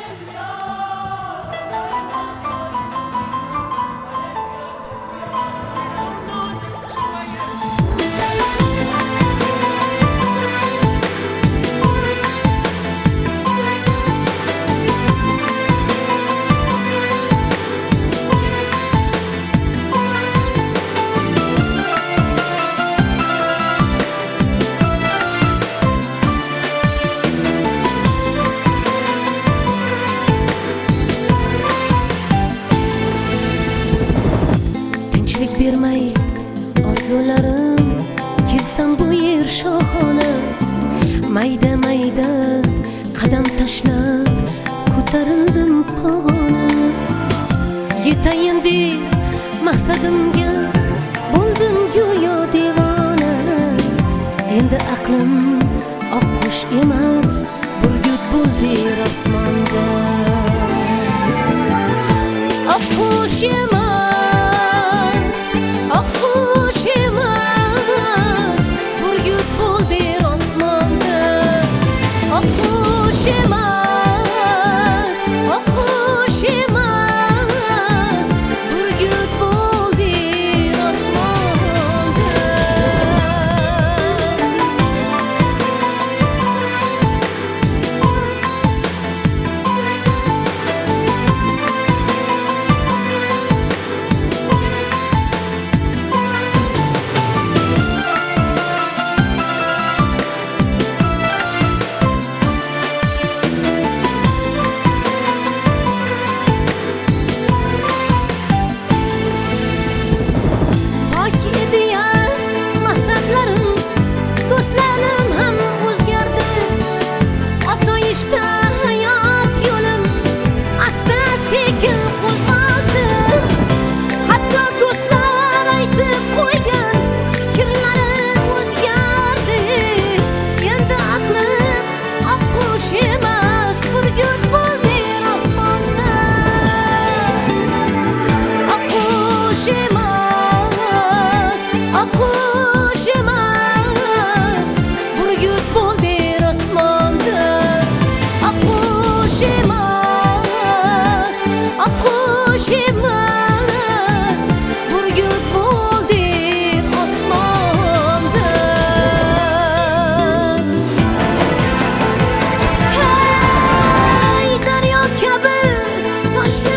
Tinchlik bermay orzularim, kelsam bu yer shohona. Mayda mayda qadam tashlab ko'tarildim pog'ona. Yetayin deb maqsadimga bo'ldim go'yo devona. Endi aqlim oqqush emas, burgut bo'ldi osmonda. Oqqush emas, oqqush emas, burgut bo'ldi osmonda. Oqqush emas, oqqush emas, burgut bo'ldi osmonda. Hayot yo'lim asta sekin qo'zg'aldi. Hatto do'stlar aytib qo'ygan fikrlarim o'zgardi. Endi aqlim oqqush emas, burgut bo'ldi osmonda. Oqqush emas, oqqush emas, burgut bo'ldi osmonda. Oqqush emas, oqqush emas, burgut bo'ldi osmonda. Hey, daryo kabi toshga